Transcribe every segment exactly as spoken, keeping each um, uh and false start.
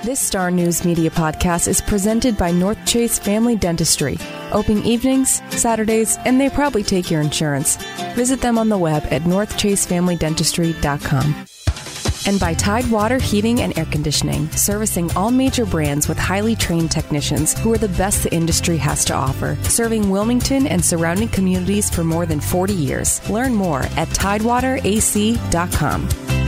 This Star News Media podcast is presented by North Chase Family Dentistry. Open evenings, Saturdays, and they probably take your insurance. Visit them on the web at north chase family dentistry dot com. And by Tidewater Heating and Air Conditioning, servicing all major brands with highly trained technicians who are the best the industry has to offer, serving Wilmington and surrounding communities for more than forty years. Learn more at tidewater a c dot com.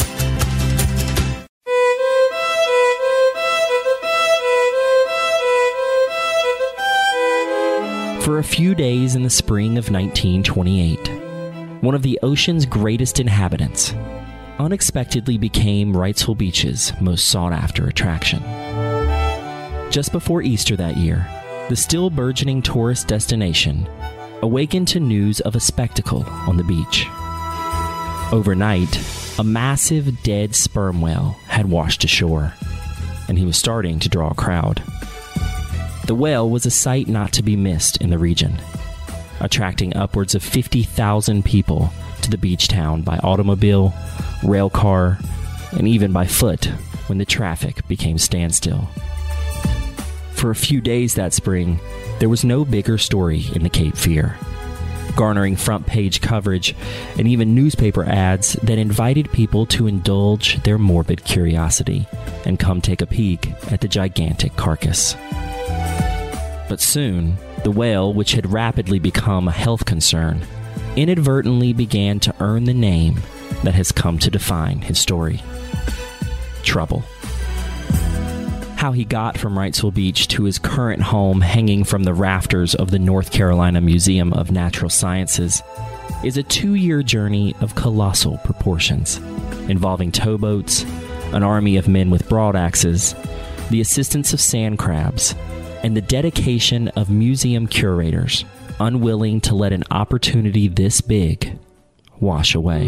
For a few days in the spring of nineteen twenty-eight, one of the ocean's greatest inhabitants unexpectedly became Wrightsville Beach's most sought-after attraction. Just before Easter that year, the still burgeoning tourist destination awakened to news of a spectacle on the beach. Overnight, a massive dead sperm whale had washed ashore, and he was starting to draw a crowd. The whale was a sight not to be missed in the region, attracting upwards of fifty thousand people to the beach town by automobile, rail car, and even by foot when the traffic became standstill. For a few days that spring, there was no bigger story in the Cape Fear, garnering front-page coverage and even newspaper ads that invited people to indulge their morbid curiosity and come take a peek at the gigantic carcass. But soon, the whale, which had rapidly become a health concern, inadvertently began to earn the name that has come to define his story: Trouble. How he got from Wrightsville Beach to his current home hanging from the rafters of the North Carolina Museum of Natural Sciences is a two-year journey of colossal proportions, involving towboats, an army of men with broadaxes, the assistance of sand crabs, and the dedication of museum curators unwilling to let an opportunity this big wash away.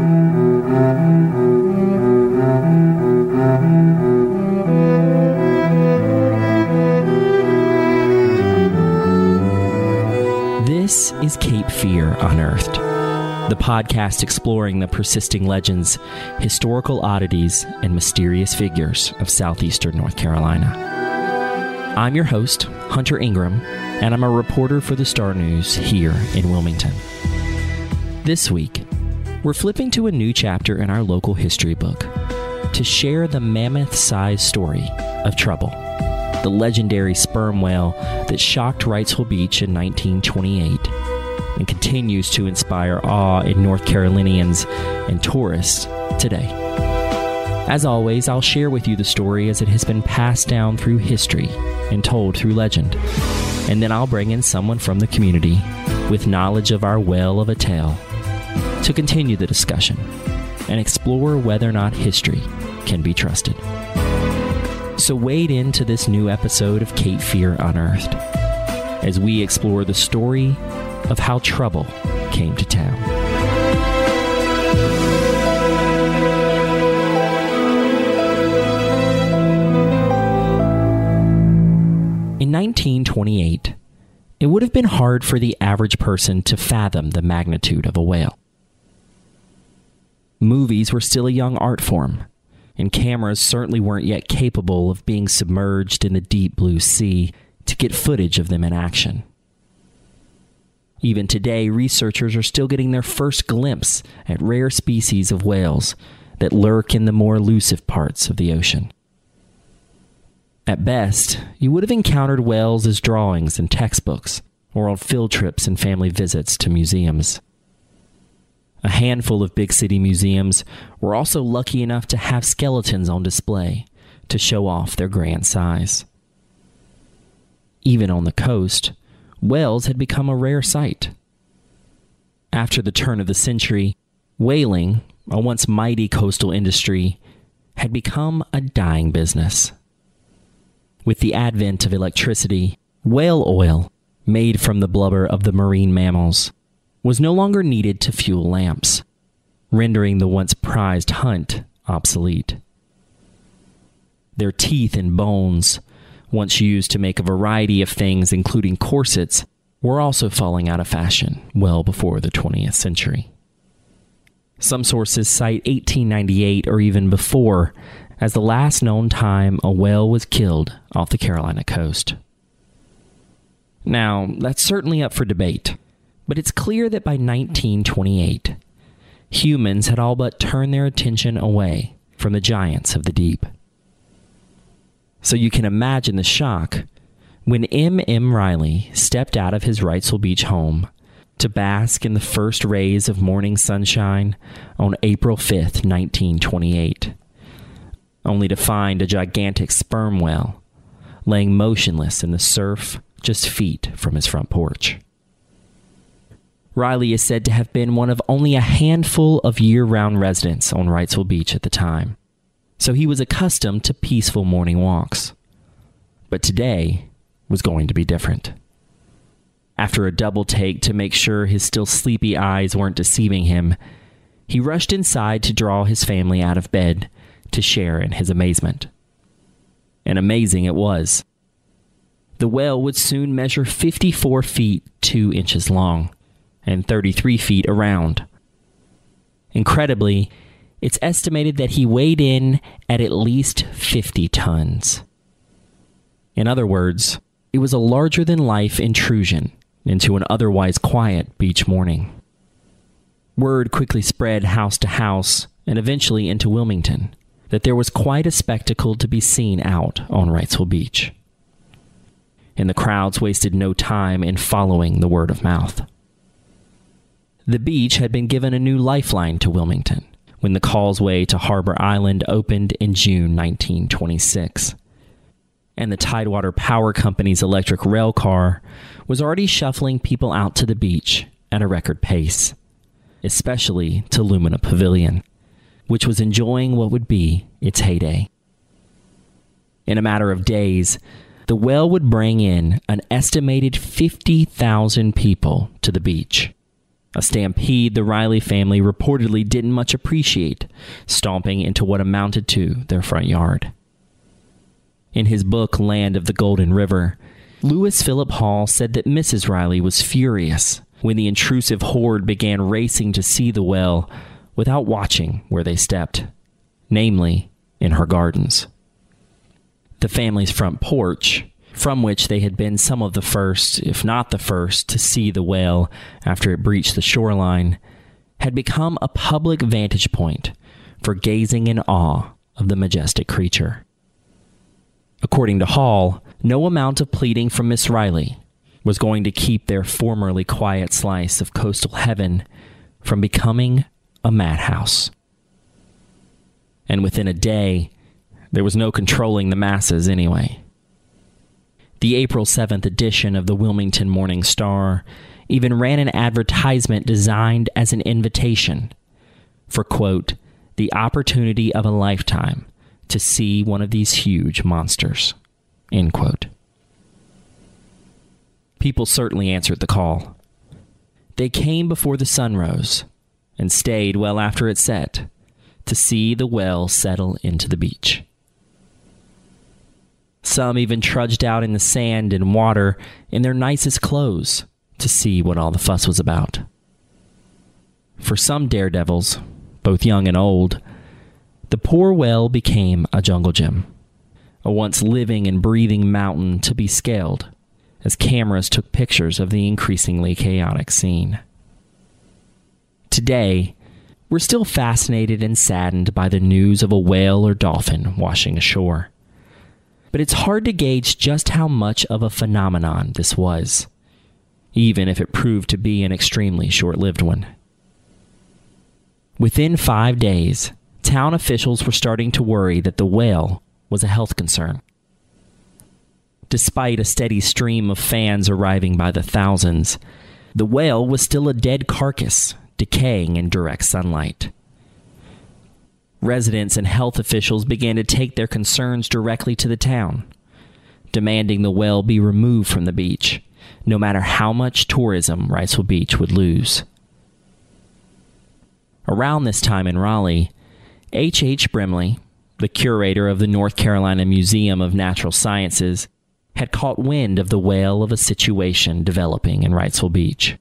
This is Cape Fear Unearthed, the podcast exploring the persisting legends, historical oddities, and mysterious figures of southeastern North Carolina. I'm your host, Hunter Ingram, and I'm a reporter for the Star News here in Wilmington. This week, we're flipping to a new chapter in our local history book to share the mammoth-sized story of Trouble, the legendary sperm whale that shocked Wrightsville Beach in nineteen twenty-eight and continues to inspire awe in North Carolinians and tourists today. As always, I'll share with you the story as it has been passed down through history and told through legend. And then I'll bring in someone from the community with knowledge of our whale of a tale to continue the discussion and explore whether or not history can be trusted. So wade into this new episode of Cape Fear Unearthed as we explore the story of how Trouble came to town. In nineteen twenty-eight, it would have been hard for the average person to fathom the magnitude of a whale. Movies were still a young art form, and cameras certainly weren't yet capable of being submerged in the deep blue sea to get footage of them in action. Even today, researchers are still getting their first glimpse at rare species of whales that lurk in the more elusive parts of the ocean. At best, you would have encountered whales as drawings in textbooks or on field trips and family visits to museums. A handful of big city museums were also lucky enough to have skeletons on display to show off their grand size. Even on the coast, whales had become a rare sight. After the turn of the century, whaling, a once mighty coastal industry, had become a dying business. With the advent of electricity, whale oil, made from the blubber of the marine mammals, was no longer needed to fuel lamps, rendering the once prized hunt obsolete. Their teeth and bones, once used to make a variety of things including corsets, were also falling out of fashion well before the twentieth century. Some sources cite eighteen ninety-eight or even before as the last known time a whale was killed off the Carolina coast. Now, that's certainly up for debate, but it's clear that by nineteen twenty-eight, humans had all but turned their attention away from the giants of the deep. So you can imagine the shock when M M Riley stepped out of his Wrightsville Beach home to bask in the first rays of morning sunshine on April fifth, nineteen twenty-eight, only to find a gigantic sperm whale laying motionless in the surf just feet from his front porch. Riley is said to have been one of only a handful of year-round residents on Wrightsville Beach at the time, so he was accustomed to peaceful morning walks. But today was going to be different. After a double take to make sure his still sleepy eyes weren't deceiving him, he rushed inside to draw his family out of bed to share in his amazement. And amazing it was. The whale would soon measure fifty-four feet two inches long and thirty-three feet around. Incredibly, it's estimated that he weighed in at at least fifty tons. In other words, it was a larger-than-life intrusion into an otherwise quiet beach morning. Word quickly spread house to house and eventually into Wilmington that there was quite a spectacle to be seen out on Wrightsville Beach. And the crowds wasted no time in following the word of mouth. The beach had been given a new lifeline to Wilmington when the causeway to Harbor Island opened in June nineteen twenty-six. And the Tidewater Power Company's electric rail car was already shuffling people out to the beach at a record pace, especially to Lumina Pavilion, which was enjoying what would be its heyday. In a matter of days, the whale would bring in an estimated fifty thousand people to the beach, a stampede the Riley family reportedly didn't much appreciate, stomping into what amounted to their front yard. In his book, Land of the Golden River, Lewis Philip Hall said that Missus Riley was furious when the intrusive horde began racing to see the whale without watching where they stepped, namely in her gardens. The family's front porch, from which they had been some of the first, if not the first, to see the whale after it breached the shoreline, had become a public vantage point for gazing in awe of the majestic creature. According to Hall, no amount of pleading from Miss Riley was going to keep their formerly quiet slice of coastal heaven from becoming a madhouse. And within a day, there was no controlling the masses anyway. The April seventh edition of the Wilmington Morning Star even ran an advertisement designed as an invitation for, quote, the opportunity of a lifetime to see one of these huge monsters, end quote. People certainly answered the call. They came before the sun rose and stayed well after it set to see the whale settle into the beach. Some even trudged out in the sand and water in their nicest clothes to see what all the fuss was about. For some daredevils, both young and old, the poor whale became a jungle gym, a once living and breathing mountain to be scaled as cameras took pictures of the increasingly chaotic scene. Today, we're still fascinated and saddened by the news of a whale or dolphin washing ashore. But it's hard to gauge just how much of a phenomenon this was, even if it proved to be an extremely short-lived one. Within five days, town officials were starting to worry that the whale was a health concern. Despite a steady stream of fans arriving by the thousands, the whale was still a dead carcass, decaying in direct sunlight. Residents and health officials began to take their concerns directly to the town, demanding the whale be removed from the beach, no matter how much tourism Wrightsville Beach would lose. Around this time in Raleigh, H H Brimley, the curator of the North Carolina Museum of Natural Sciences, had caught wind of the wail of a situation developing in Wrightsville Beach.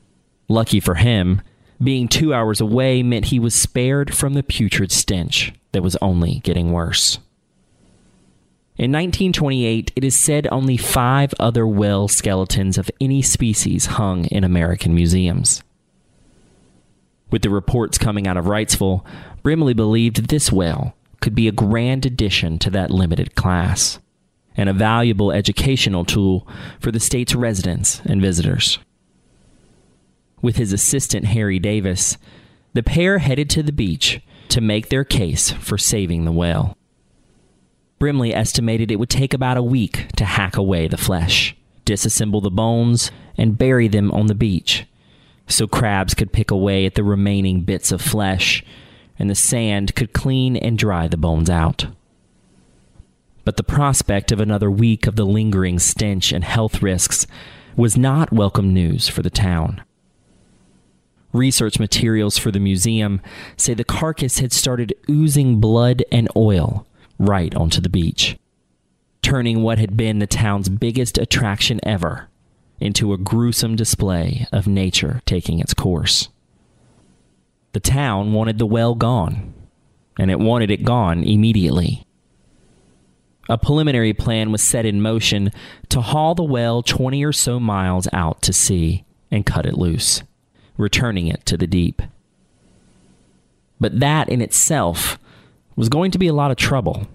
Lucky for him, being two hours away meant he was spared from the putrid stench that was only getting worse. In nineteen twenty-eight, it is said only five other whale skeletons of any species hung in American museums. With the reports coming out of Wrightsville, Brimley believed this whale could be a grand addition to that limited class, and a valuable educational tool for the state's residents and visitors. With his assistant Harry Davis, the pair headed to the beach to make their case for saving the whale. Brimley estimated it would take about a week to hack away the flesh, disassemble the bones, and bury them on the beach, so crabs could pick away at the remaining bits of flesh, and the sand could clean and dry the bones out. But the prospect of another week of the lingering stench and health risks was not welcome news for the town. Research materials for the museum say the carcass had started oozing blood and oil right onto the beach, turning what had been the town's biggest attraction ever into a gruesome display of nature taking its course. The town wanted the whale gone, and it wanted it gone immediately. A preliminary plan was set in motion to haul the whale twenty or so miles out to sea and cut it loose, returning it to the deep. But that in itself was going to be a lot of trouble.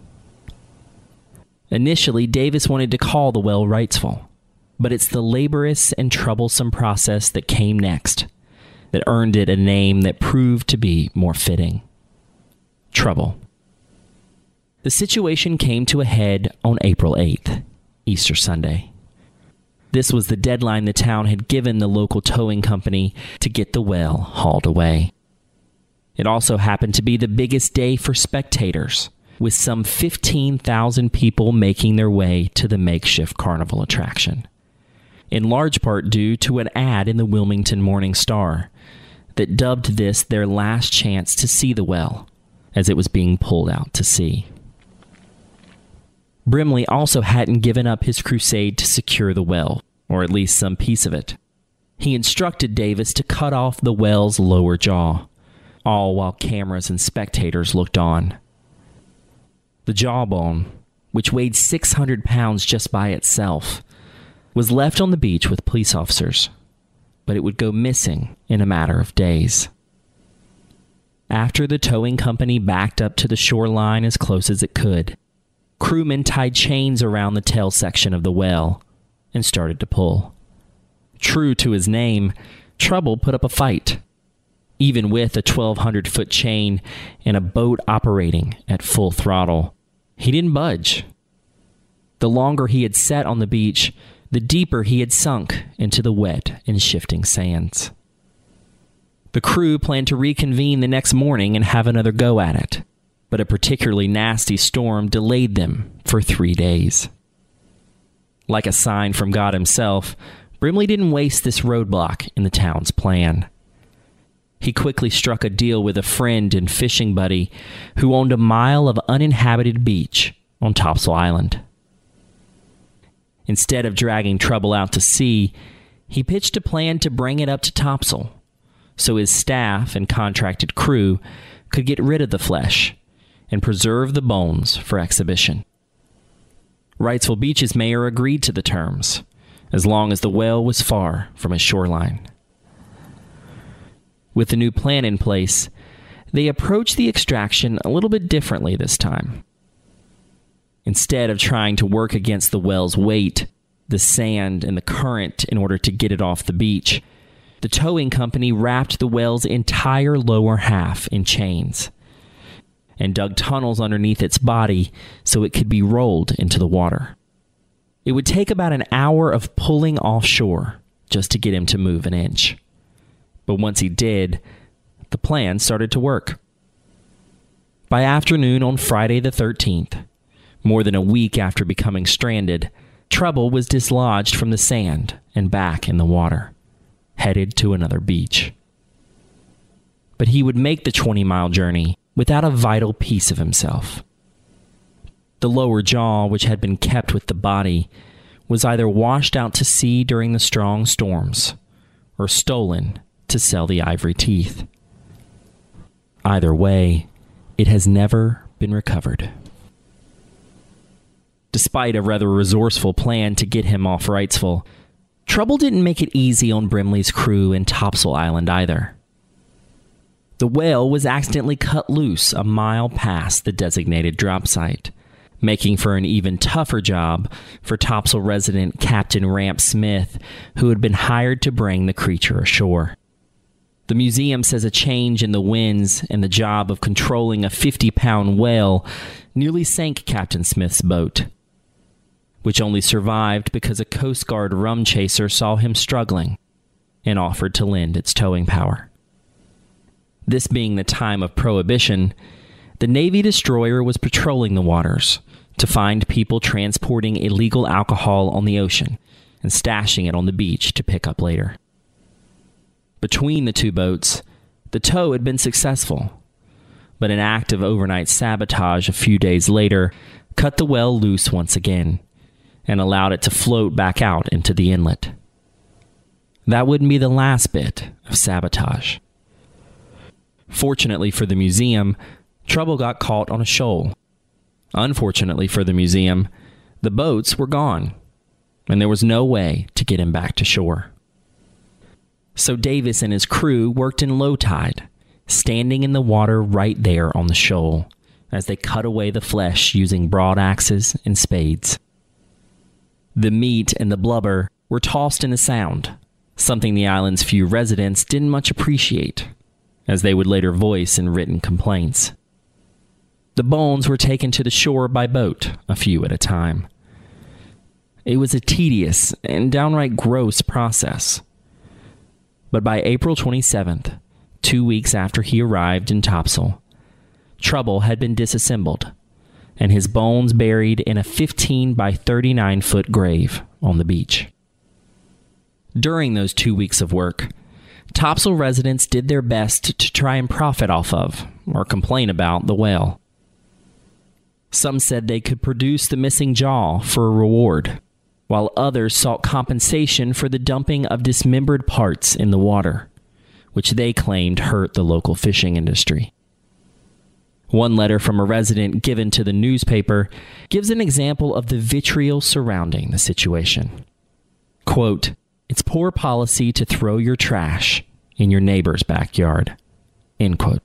Initially, Davis wanted to call the whale Wrightsville, but it's the laborious and troublesome process that came next that earned it a name that proved to be more fitting: Trouble. The situation came to a head on April eighth, Easter Sunday. This was the deadline the town had given the local towing company to get the whale hauled away. It also happened to be the biggest day for spectators, with some fifteen thousand people making their way to the makeshift carnival attraction, in large part due to an ad in the Wilmington Morning Star that dubbed this their last chance to see the whale as it was being pulled out to sea. Brimley also hadn't given up his crusade to secure the whale, or at least some piece of it. He instructed Davis to cut off the whale's lower jaw, all while cameras and spectators looked on. The jawbone, which weighed six hundred pounds just by itself, was left on the beach with police officers, but it would go missing in a matter of days. After the towing company backed up to the shoreline as close as it could, crewmen tied chains around the tail section of the whale and started to pull. True to his name, Trouble put up a fight, even with a twelve hundred foot chain and a boat operating at full throttle. He didn't budge. The longer he had sat on the beach, the deeper he had sunk into the wet and shifting sands. The crew planned to reconvene the next morning and have another go at it, but a particularly nasty storm delayed them for three days. Like a sign from God himself, Brimley didn't waste this roadblock in the town's plan. He quickly struck a deal with a friend and fishing buddy who owned a mile of uninhabited beach on Topsail Island. Instead of dragging Trouble out to sea, he pitched a plan to bring it up to Topsail so his staff and contracted crew could get rid of the flesh and preserve the bones for exhibition. Wrightsville Beach's mayor agreed to the terms, as long as the whale was far from its shoreline. With the new plan in place, they approached the extraction a little bit differently this time. Instead of trying to work against the whale's weight, the sand, and the current in order to get it off the beach, the towing company wrapped the whale's entire lower half in chains and dug tunnels underneath its body so it could be rolled into the water. It would take about an hour of pulling offshore just to get him to move an inch. But once he did, the plan started to work. By afternoon on Friday the thirteenth, more than a week after becoming stranded, Trouble was dislodged from the sand and back in the water, headed to another beach. But he would make the twenty-mile journey without a vital piece of himself. The lower jaw, which had been kept with the body, was either washed out to sea during the strong storms or stolen to sell the ivory teeth. Either way, it has never been recovered. Despite a rather resourceful plan to get him off Wrightsville, trouble didn't make it easy on Brimley's crew in Topsail Island either. The whale was accidentally cut loose a mile past the designated drop site, making for an even tougher job for Topsail resident Captain Ramp Smith, who had been hired to bring the creature ashore. The museum says a change in the winds and the job of controlling a fifty-pound whale nearly sank Captain Smith's boat, which only survived because a Coast Guard rum chaser saw him struggling and offered to lend its towing power. This being the time of Prohibition, the Navy destroyer was patrolling the waters to find people transporting illegal alcohol on the ocean and stashing it on the beach to pick up later. Between the two boats, the tow had been successful, but an act of overnight sabotage a few days later cut the whale loose once again and allowed it to float back out into the inlet. That wouldn't be the last bit of sabotage. Fortunately for the museum, trouble got caught on a shoal. Unfortunately for the museum, the boats were gone, and there was no way to get him back to shore. So Davis and his crew worked in low tide, standing in the water right there on the shoal, as they cut away the flesh using broad axes and spades. The meat and the blubber were tossed in the sound, something the island's few residents didn't much appreciate, as they would later voice in written complaints. The bones were taken to the shore by boat, a few at a time. It was a tedious and downright gross process. But by April twenty-seventh, two weeks after he arrived in Topsail, Trouble had been disassembled, and his bones buried in a fifteen by thirty-nine foot grave on the beach. During those two weeks of work, Topsail residents did their best to try and profit off of, or complain about, the whale. Some said they could produce the missing jaw for a reward, while others sought compensation for the dumping of dismembered parts in the water, which they claimed hurt the local fishing industry. One letter from a resident given to the newspaper gives an example of the vitriol surrounding the situation. Quote, "It's poor policy to throw your trash in your neighbor's backyard." End quote.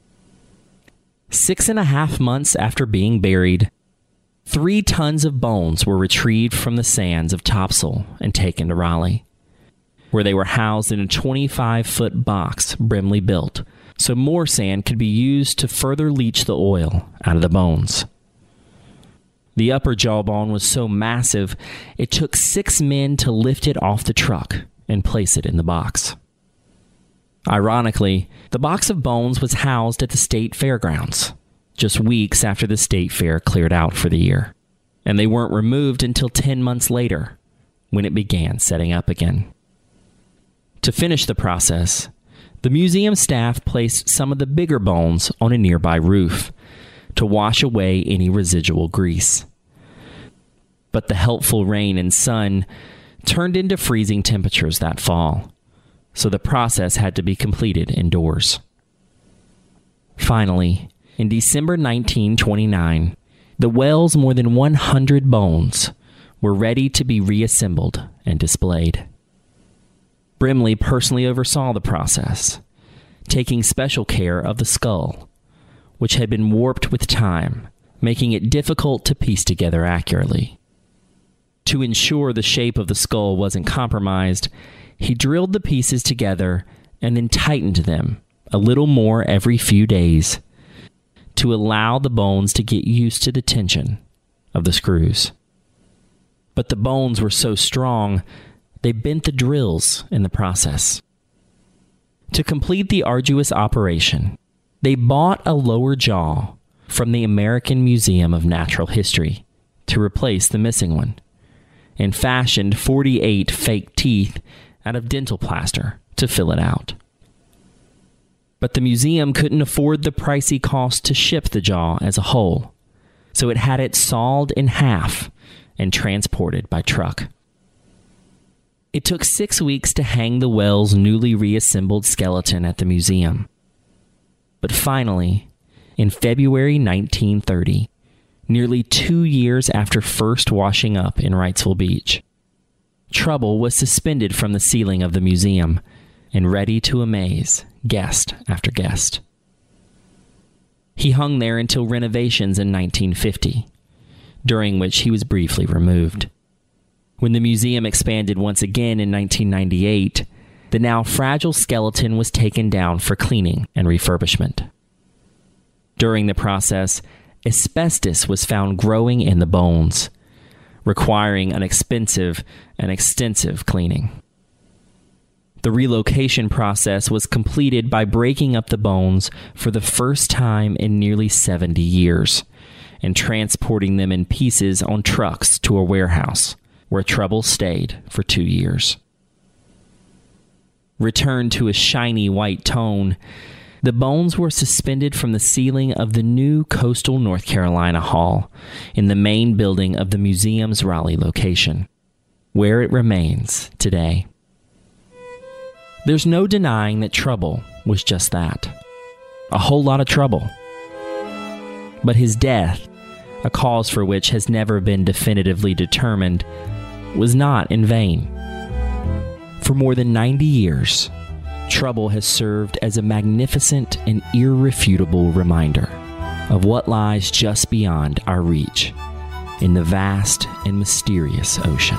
Six and a half months after being buried, three tons of bones were retrieved from the sands of Topsail and taken to Raleigh, where they were housed in a twenty-five foot box Brimley built, so more sand could be used to further leach the oil out of the bones. The upper jawbone was so massive, it took six men to lift it off the truck and place it in the box. Ironically, the box of bones was housed at the state fairgrounds, just weeks after the state fair cleared out for the year, and they weren't removed until ten months later, when it began setting up again. To finish the process, the museum staff placed some of the bigger bones on a nearby roof to wash away any residual grease. But the helpful rain and sun turned into freezing temperatures that fall, so the process had to be completed indoors. Finally, in December nineteen twenty-nine, the whale's more than one hundred bones were ready to be reassembled and displayed. Brimley personally oversaw the process, taking special care of the skull, which had been warped with time, making it difficult to piece together accurately. To ensure the shape of the skull wasn't compromised, he drilled the pieces together and then tightened them a little more every few days to allow the bones to get used to the tension of the screws. But the bones were so strong, they bent the drills in the process. To complete the arduous operation, they bought a lower jaw from the American Museum of Natural History to replace the missing one, and fashioned forty-eight fake teeth out of dental plaster to fill it out. But the museum couldn't afford the pricey cost to ship the jaw as a whole, so it had it sawed in half and transported by truck. It took six weeks to hang the whale's newly reassembled skeleton at the museum. But finally, in February nineteen thirty, nearly two years after first washing up in Wrightsville Beach. Trouble was suspended from the ceiling of the museum and ready to amaze guest after guest. He hung there until renovations in nineteen fifty, during which he was briefly removed. When the museum expanded once again in nineteen ninety-eight, the now fragile skeleton was taken down for cleaning and refurbishment. During the process, asbestos was found growing in the bones, requiring an expensive and extensive cleaning. The relocation process was completed by breaking up the bones for the first time in nearly seventy years and transporting them in pieces on trucks to a warehouse, where Trouble stayed for two years. Returned to a shiny white tone, the bones were suspended from the ceiling of the new Coastal North Carolina Hall in the main building of the museum's Raleigh location, where it remains today. There's no denying that Trouble was just that. A whole lot of trouble. But his death, a cause for which has never been definitively determined, was not in vain. For more than ninety years, Trouble has served as a magnificent and irrefutable reminder of what lies just beyond our reach in the vast and mysterious ocean.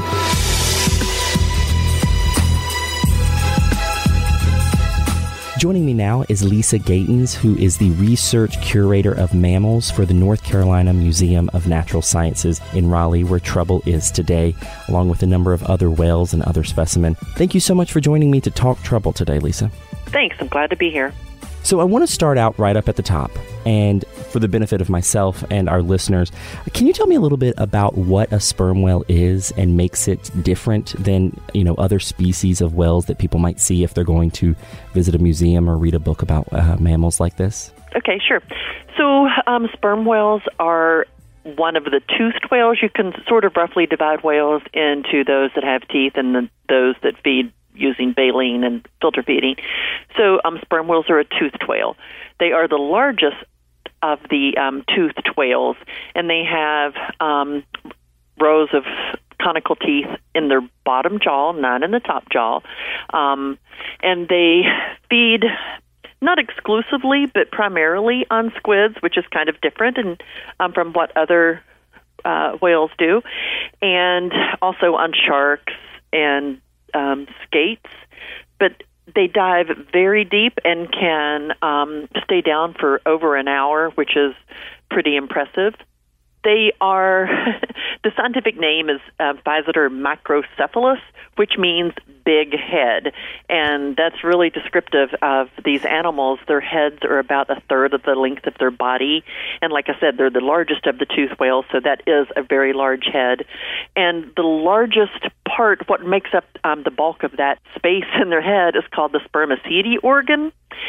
Joining me now is Lisa Gatens, who is the research curator of mammals for the North Carolina Museum of Natural Sciences in Raleigh, where Trouble is today, along with a number of other whales and other specimens. Thank you so much for joining me to talk Trouble today, Lisa. Thanks. I'm glad to be here. So I want to start out right up at the top, and for the benefit of myself and our listeners, can you tell me a little bit about what a sperm whale is and makes it different than, you know, other species of whales that people might see if they're going to visit a museum or read a book about uh, mammals like this? Okay, sure. So um, sperm whales are one of the toothed whales. You can sort of roughly divide whales into those that have teeth and the, those that feed using baleen and filter feeding. So um, sperm whales are a toothed whale. They are the largest of the um, toothed whales, and they have um, rows of conical teeth in their bottom jaw, not in the top jaw. Um, and they feed not exclusively, but primarily on squids, which is kind of different and um, from what other uh, whales do, and also on sharks and Um, skates, but they dive very deep and can um, stay down for over an hour, which is pretty impressive. They are, the scientific name is uh, Physeter macrocephalus, which means big head. And that's really descriptive of these animals. Their heads are about a third of the length of their body. And like I said, they're the largest of the toothed whales, so that is a very large head. And the largest part, what makes up um, the bulk of that space in their head, is called the spermaceti organ.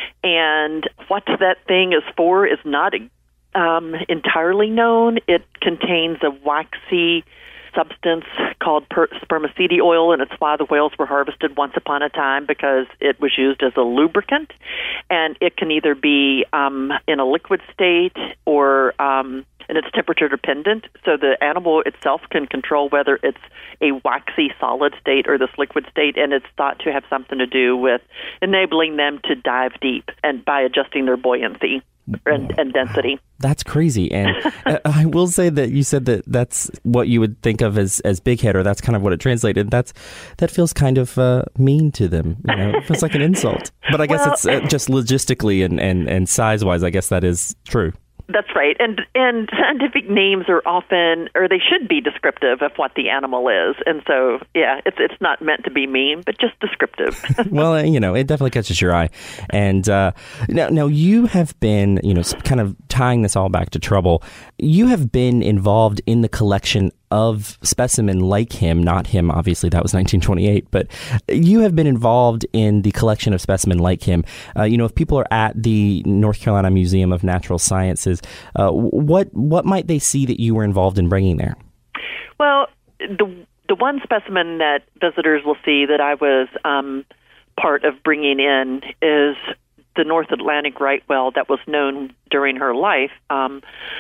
And what that thing is for is not Um, entirely known. It contains a waxy substance called per- spermaceti oil, and it's why the whales were harvested once upon a time, because it was used as a lubricant. And it can either be um, in a liquid state or um, and it's temperature dependent. So the animal itself can control whether it's a waxy solid state or this liquid state, and it's thought to have something to do with enabling them to dive deep and by adjusting their buoyancy and, and density. That's crazy. And I will say that you said that that's what you would think of as, as big head, or that's kind of what it translated. That's That feels kind of uh, mean to them. You know? It feels like an insult. But I guess well, it's uh, just logistically and, and, and size-wise, I guess that is true. That's right. And and scientific names are often, or they should be descriptive of what the animal is. And so, yeah, it's it's not meant to be mean, but just descriptive. Well, you know, it definitely catches your eye. And uh, now, now you have been, you know, kind of tying this all back to Trouble. You have been involved in the collection of specimen like him, not him, obviously, that was nineteen twenty-eight, but you have been involved in the collection of specimen like him. Uh, you know, if people are at the North Carolina Museum of Natural Sciences, uh, what what might they see that you were involved in bringing there? Well, the the one specimen that visitors will see that I was um, part of bringing in is the North Atlantic right whale that was known during her life um,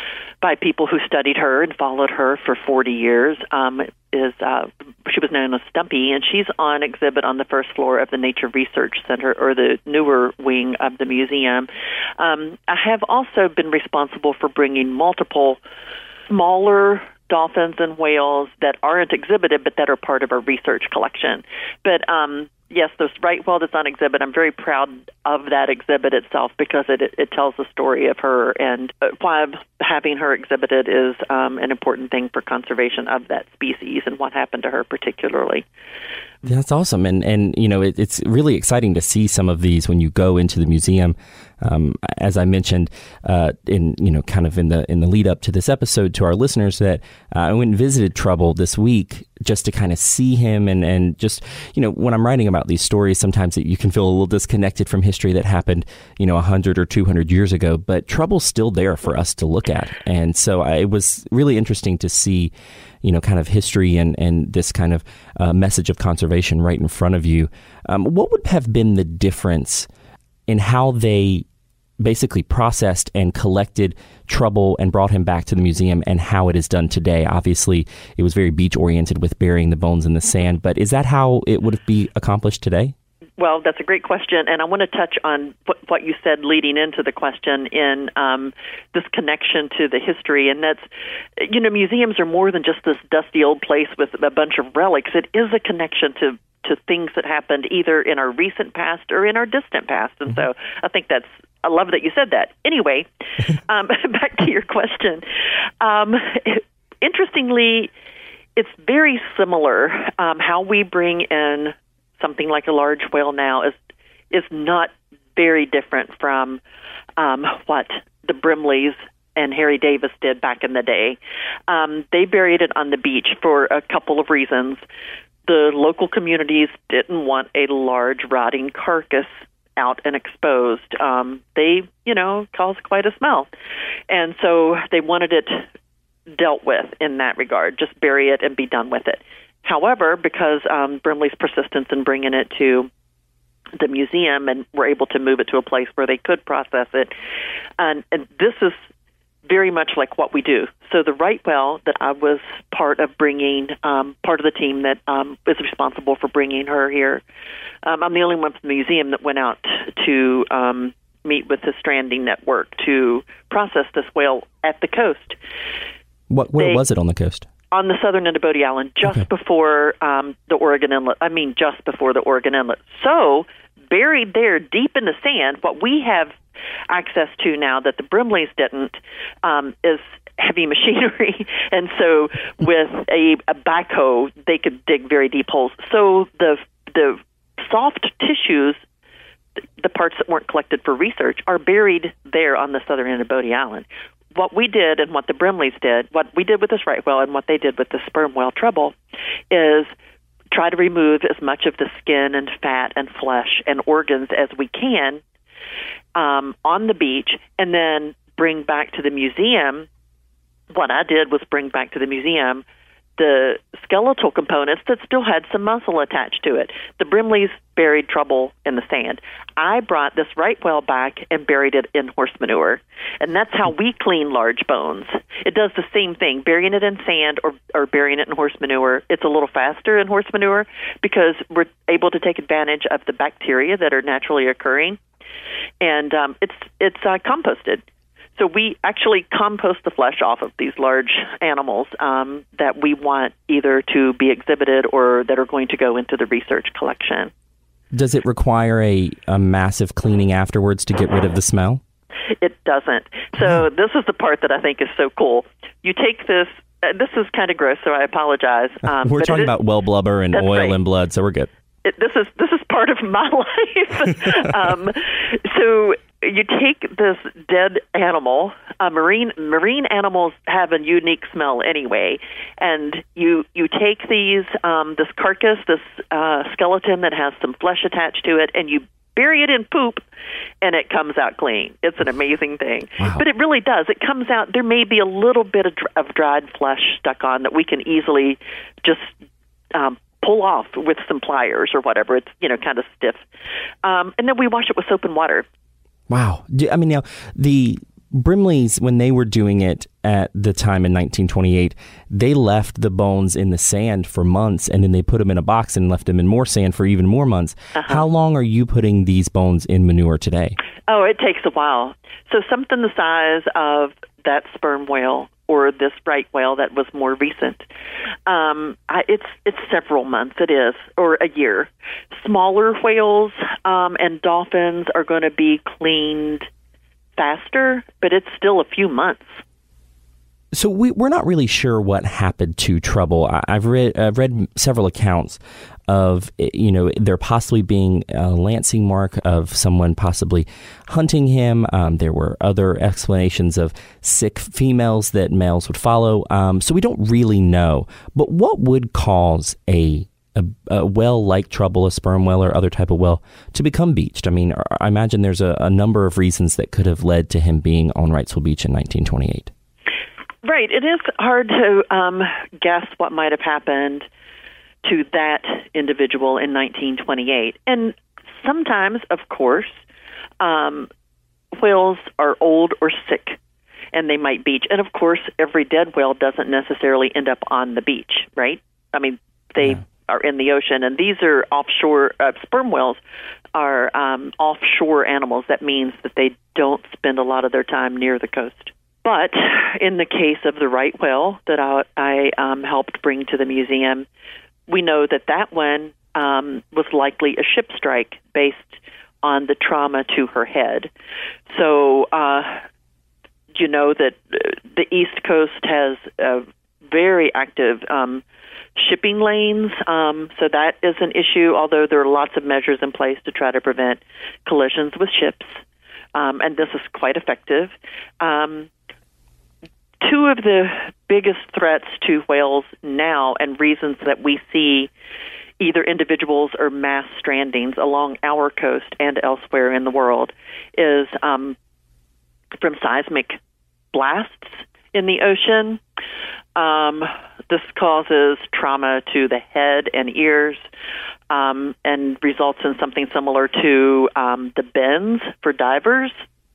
by people who studied her and followed her for forty years. Um, is uh, she was known as Stumpy, and she's on exhibit on the first floor of the Nature Research Center, or the newer wing of the museum. Um, I have also been responsible for bringing multiple smaller dolphins and whales that aren't exhibited but that are part of our research collection. But um, yes, this right whale that's on exhibit, I'm very proud of that exhibit itself because it, it, it tells the story of her, and why having her exhibited is um, an important thing for conservation of that species and what happened to her particularly. That's awesome. And, and you know, it, it's really exciting to see some of these when you go into the museum. Um, as I mentioned, uh, in, you know, kind of in the, in the lead up to this episode to our listeners, that uh, I went and visited Trouble this week just to kind of see him. And, and just, you know, when I'm writing about these stories, sometimes you can feel a little disconnected from history that happened, you know, a hundred or two hundred years ago, but Trouble's still there for us to look at. And so I, it was really interesting to see, you know, kind of history and, and this kind of uh, message of conservation right in front of you. Um, what would have been the difference in how they basically processed and collected Trouble and brought him back to the museum, and how it is done today? Obviously, it was very beach-oriented with burying the bones in the sand, but is that how it would be accomplished today? Well, that's a great question, and I want to touch on what, what you said leading into the question in um, this connection to the history, and that's, you know, museums are more than just this dusty old place with a bunch of relics. It is a connection to, to things that happened either in our recent past or in our distant past, and mm-hmm. so I think that's, I love that you said that. Anyway, um, back to your question. Um, interestingly, it's very similar. Um, how we bring in something like a large whale now is is not very different from um, what the Brimleys and Harry Davis did back in the day. Um, they buried it on the beach for a couple of reasons. The local communities didn't want a large rotting carcass out and exposed. Um, they, you know, cause quite a smell. And so they wanted it dealt with in that regard, just bury it and be done with it. However, because um, Brimley's persistence in bringing it to the museum and were able to move it to a place where they could process it, and, and this is very much like what we do. So the right whale that I was part of bringing, um, part of the team that um, is responsible for bringing her here, um, I'm the only one from the museum that went out to um, meet with the Stranding Network to process this whale at the coast. What, where they, was it on the coast? On the southern end of Bodie Island, just okay. before um, the Oregon Inlet. I mean, just before the Oregon Inlet. So buried there deep in the sand, what we have access to now that the Brimleys didn't um, is heavy machinery. And so with a, a backhoe, they could dig very deep holes. So the the soft tissues, the parts that weren't collected for research, are buried there on the southern end of Bodie Island. What we did and what the Brimleys did, what we did with this right whale and what they did with the sperm whale Trouble, is try to remove as much of the skin and fat and flesh and organs as we can um, on the beach, and then bring back to the museum. What I did was bring back to the museum the skeletal components that still had some muscle attached to it. The Brimleys buried Trouble in the sand. I brought this right whale back and buried it in horse manure. And that's how we clean large bones. It does the same thing, burying it in sand or, or burying it in horse manure. It's a little faster in horse manure because we're able to take advantage of the bacteria that are naturally occurring. And um, it's, it's uh, composted. So we actually compost the flesh off of these large animals um, that we want either to be exhibited or that are going to go into the research collection. Does it require a, a massive cleaning afterwards to get rid of the smell? It doesn't. So this is the part that I think is so cool. You take this, uh, this is kind of gross, so I apologize. Um, we're talking is, about whale blubber and oil right. and blood, so we're good. It, this is this is part of my life. um, so you take this dead animal. Uh, marine marine animals have a unique smell anyway, and you you take these um, this carcass, this uh, skeleton that has some flesh attached to it, and you bury it in poop, and it comes out clean. It's an amazing thing. Wow. But it really does. It comes out. There may be a little bit of, of dried flesh stuck on that we can easily just um, pull off with some pliers or whatever. It's, you know, kind of stiff. Um, and then we wash it with soap and water. Wow. I mean, now, the Brimleys, when they were doing it at the time in nineteen twenty-eight, they left the bones in the sand for months, and then they put them in a box and left them in more sand for even more months. Uh-huh. How long are you putting these bones in manure today? Oh, it takes a while. So something the size of that sperm whale or this right whale that was more recent, um, I, it's it's several months, it is, or a year. Smaller whales um, and dolphins are going to be cleaned faster, but it's still a few months. So we, we're not really sure what happened to Trouble. I, I've read I've read several accounts of, you know, there possibly being a lancing mark of someone possibly hunting him. Um, there were other explanations of sick females that males would follow. Um, so we don't really know. But what would cause a A, a whale like Trouble, a sperm whale or other type of whale, to become beached? I mean, I imagine there's a, a number of reasons that could have led to him being on Wrightsville Beach in nineteen twenty-eight. Right. It is hard to um, guess what might have happened to that individual in nineteen twenty-eight. And sometimes, of course, um, whales are old or sick, and they might beach. And, of course, every dead whale doesn't necessarily end up on the beach, right? I mean, they... Yeah. are in the ocean, and these are offshore, uh, sperm whales are um, offshore animals. That means that they don't spend a lot of their time near the coast. But in the case of the right whale that I, I um, helped bring to the museum, we know that that one um, was likely a ship strike based on the trauma to her head. So uh, you know that the East Coast has a very active um shipping lanes, um, so that is an issue, although there are lots of measures in place to try to prevent collisions with ships, um, and this is quite effective. Um, two of the biggest threats to whales now, and reasons that we see either individuals or mass strandings along our coast and elsewhere in the world, is um, from seismic blasts in the ocean. Um, this causes trauma to the head and ears, um, and results in something similar to um, the bends for divers.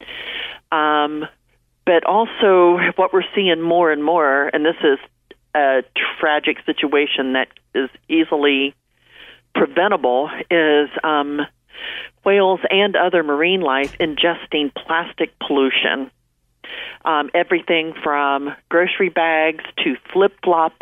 Um, but also what we're seeing more and more, and this is a tragic situation that is easily preventable, is um, whales and other marine life ingesting plastic pollution. Um, everything from grocery bags to flip-flops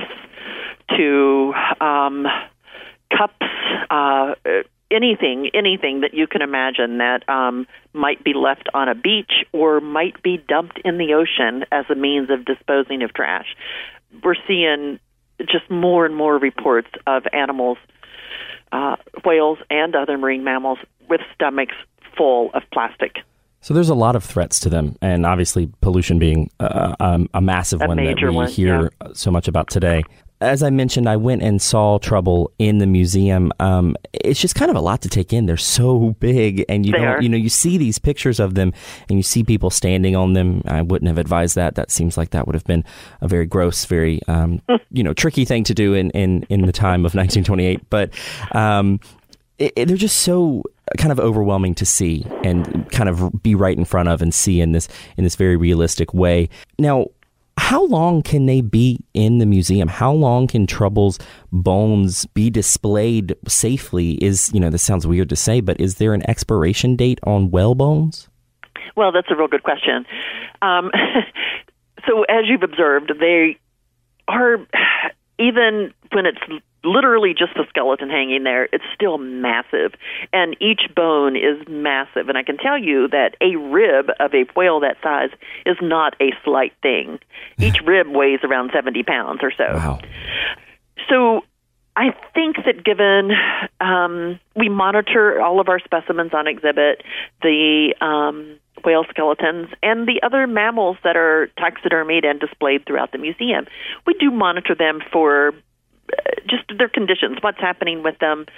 to um, cups, uh, anything, anything that you can imagine that um, might be left on a beach or might be dumped in the ocean as a means of disposing of trash. We're seeing just more and more reports of animals, uh, whales and other marine mammals, with stomachs full of plastic. So there's a lot of threats to them, and obviously pollution being uh, um, a massive a one that we one, hear yeah. so much about today. As I mentioned, I went and saw Trouble in the museum. Um, it's just kind of a lot to take in. They're so big, and you they don't, are. you know, you see these pictures of them, and you see people standing on them. I wouldn't have advised that. That seems like that would have been a very gross, very um, you know, tricky thing to do in in, in the time of nineteen twenty-eight. But um, it, it, they're just so kind of overwhelming to see and kind of be right in front of and see in this in this very realistic way. Now, how long can they be in the museum? How long can Trouble's bones be displayed safely? Is, you know, this sounds weird to say, but is there an expiration date on whale bones? Well, that's a real good question. Um, so as you've observed, they are, even when it's literally just the skeleton hanging there, it's still massive. And each bone is massive. And I can tell you that a rib of a whale that size is not a slight thing. Each rib weighs around seventy pounds or so. Wow. So I think that given um, we monitor all of our specimens on exhibit, the um, whale skeletons and the other mammals that are taxidermied and displayed throughout the museum, we do monitor them for just their conditions, what's happening with them.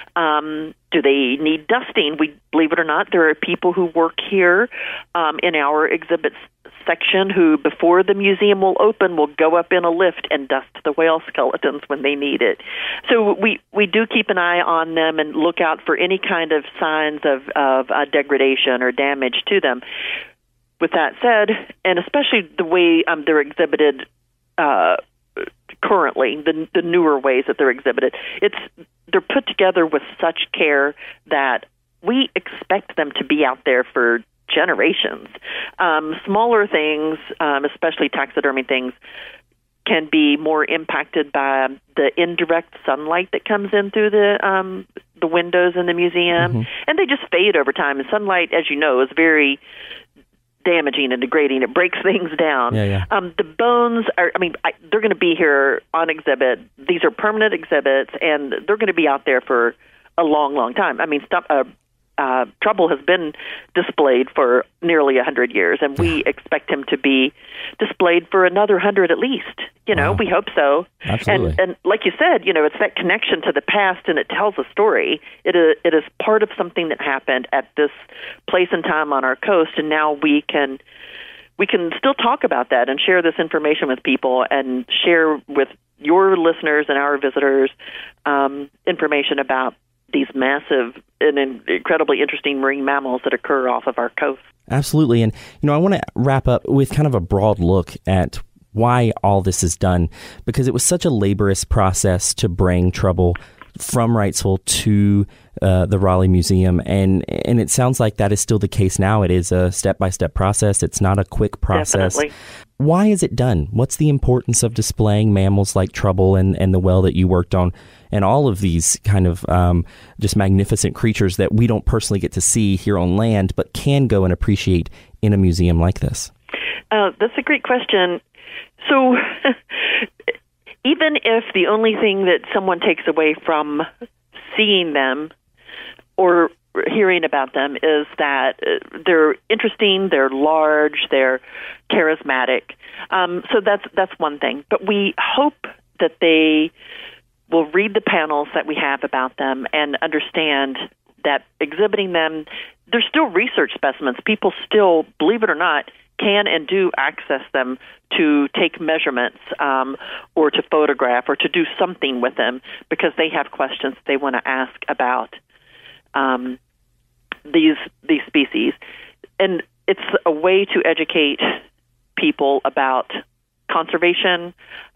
Um, do they need dusting? We believe it or not, there are people who work here um, in our exhibits section who, before the museum will open, will go up in a lift and dust the whale skeletons when they need it. So we, we do keep an eye on them and look out for any kind of signs of, of uh, degradation or damage to them. With that said, and especially the way um, they're exhibited uh, currently, the, the newer ways that they're exhibited, it's they're put together with such care that we expect them to be out there for generations. Um, smaller things, um, especially taxidermy things, can be more impacted by the indirect sunlight that comes in through the um, the windows in the museum, mm-hmm. and they just fade over time. And sunlight, as you know, is very damaging and degrading. It breaks things down. Yeah, yeah. Um, the bones are, I mean, I, they're going to be here on exhibit. These are permanent exhibits, and they're going to be out there for a long, long time. I mean, stuff, uh, uh, Trouble has been displayed for nearly one hundred years, and we expect him to be displayed for another one hundred at least. You know, wow. We hope so. Absolutely. And, and like you said, you know, it's that connection to the past, and it tells a story. It is, it is part of something that happened at this place and time on our coast, and now we can we can still talk about that and share this information with people and share with your listeners and our visitors um, information about these massive and incredibly interesting marine mammals that occur off of our coast. Absolutely. And, you know, I want to wrap up with kind of a broad look at why all this is done, because it was such a laborious process to bring Trouble from Wrightsville to uh, the Raleigh Museum. And and it sounds like that is still the case now. It is a step-by-step process. It's not a quick process. Definitely. Why is it done? What's the importance of displaying mammals like Trouble and, and the whale that you worked on, and all of these kind of um, just magnificent creatures that we don't personally get to see here on land, but can go and appreciate in a museum like this? Uh, that's a great question. So even if the only thing that someone takes away from seeing them or hearing about them is that they're interesting, they're large, they're charismatic. Um, so that's that's one thing. But we hope that they will read the panels that we have about them and understand that exhibiting them, they're still research specimens. People still, believe it or not, can and do access them to take measurements um, or to photograph or to do something with them because they have questions they want to ask about um, these these species. And it's a way to educate people about conservation,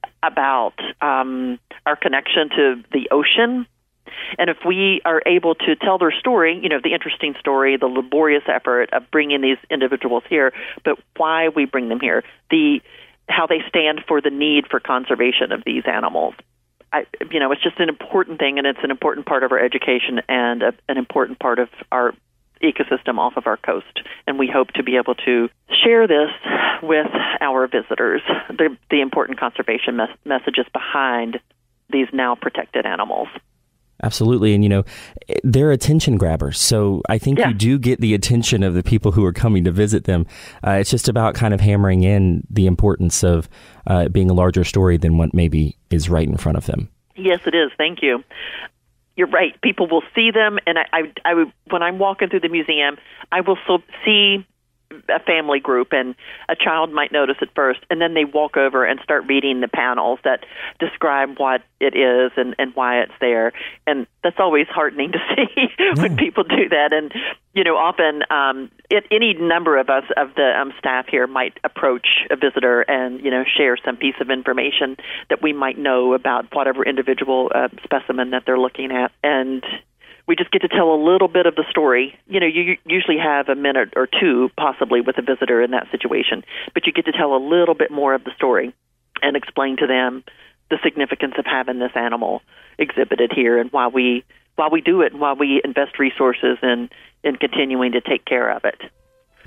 about um, our connection to the ocean. And if we are able to tell their story, you know, the interesting story, the laborious effort of bringing these individuals here, but why we bring them here, the how they stand for the need for conservation of these animals. I, you know, it's just an important thing, and it's an important part of our education and a, an important part of our ecosystem off of our coast. And we hope to be able to share this with our visitors, the, the important conservation mes- messages behind these now protected animals. Absolutely. And, you know, they're attention grabbers. So I think yeah. you do get the attention of the people who are coming to visit them. Uh, it's just about kind of hammering in the importance of uh, being a larger story than what maybe is right in front of them. Yes, it is. Thank you. You're right. People will see them. And I, I, I when I'm walking through the museum, I will so see a family group, and a child might notice it first, and then they walk over and start reading the panels that describe what it is and, and why it's there. And that's always heartening to see when people do that. And, you know, often um, it, any number of us, of the um, staff here, might approach a visitor and, you know, share some piece of information that we might know about whatever individual uh, specimen that they're looking at. And we just get to tell a little bit of the story. You know, you usually have a minute or two possibly with a visitor in that situation, but you get to tell a little bit more of the story and explain to them the significance of having this animal exhibited here and why we why we do it and why we invest resources in, in continuing to take care of it.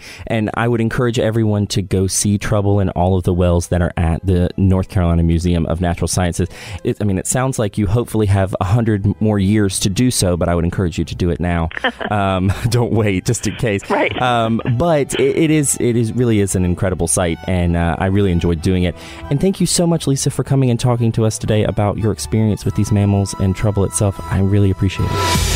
And I would encourage everyone to go see Trouble in all of the wells that are at the North Carolina Museum of Natural Sciences. It, I mean, it sounds like you hopefully have a hundred more years to do so, but I would encourage you to do it now. um, don't wait, just in case. Right. Um, but it, it is, it is really is an incredible site, and uh, I really enjoyed doing it. And thank you so much, Lisa, for coming and talking to us today about your experience with these mammals and Trouble itself. I really appreciate it.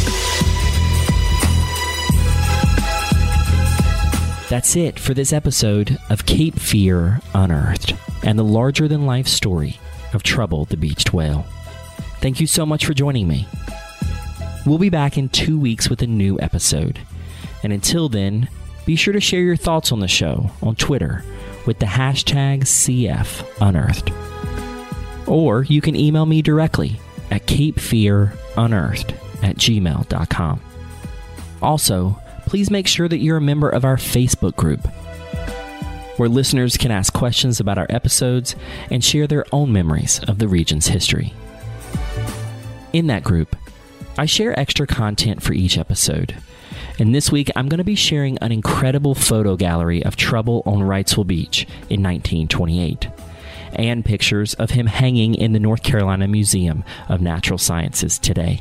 That's it for this episode of Cape Fear Unearthed and the larger-than-life story of Trouble the beached whale. Thank you so much for joining me. We'll be back in two weeks with a new episode. And until then, be sure to share your thoughts on the show on Twitter with the hashtag C F Unearthed. Or you can email me directly at capefearunearthed at gmail dot com. Also, please make sure that you're a member of our Facebook group, where listeners can ask questions about our episodes and share their own memories of the region's history. In that group, I share extra content for each episode. And this week, I'm going to be sharing an incredible photo gallery of Trouble on Wrightsville Beach in nineteen twenty-eight, and pictures of him hanging in the North Carolina Museum of Natural Sciences today.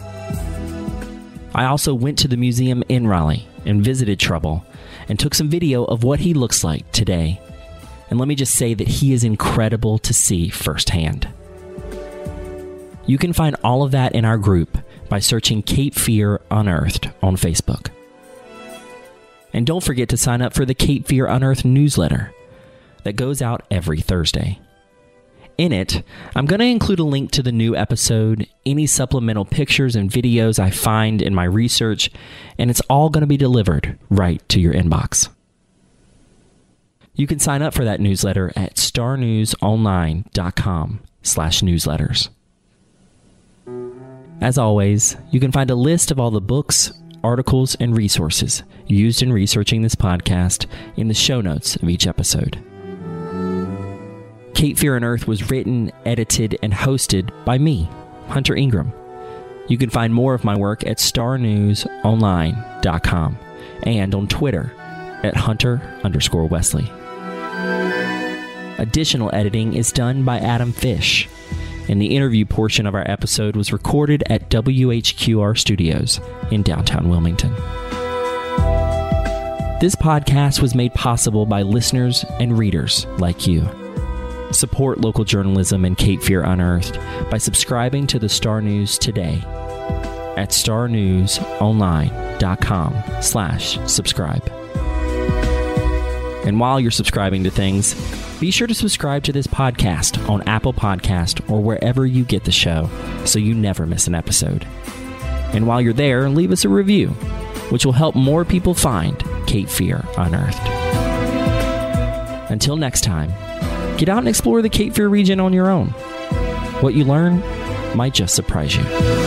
I also went to the museum in Raleigh and visited Trouble and took some video of what he looks like today. And let me just say that he is incredible to see firsthand. You can find all of that in our group by searching Cape Fear Unearthed on Facebook. And don't forget to sign up for the Cape Fear Unearthed newsletter that goes out every Thursday. In it, I'm going to include a link to the new episode, any supplemental pictures and videos I find in my research, and it's all going to be delivered right to your inbox. You can sign up for that newsletter at starnewsonline.com slash newsletters. As always, you can find a list of all the books, articles, and resources used in researching this podcast in the show notes of each episode. Cape Fear Unearthed was written, edited, and hosted by me, Hunter Ingram. You can find more of my work at star news online dot com and on Twitter at Hunter underscore Wesley. Additional editing is done by Adam Fish, and the interview portion of our episode was recorded at W H Q R Studios in downtown Wilmington. This podcast was made possible by listeners and readers like you. Support local journalism and Cape Fear Unearthed by subscribing to the Star News today at star news online dot com slash subscribe. And while you're subscribing to things, be sure to subscribe to this podcast on Apple Podcast or wherever you get the show so you never miss an episode. And while you're there, leave us a review, which will help more people find Cape Fear Unearthed. Until next time, get out and explore the Cape Fear region on your own. What you learn might just surprise you.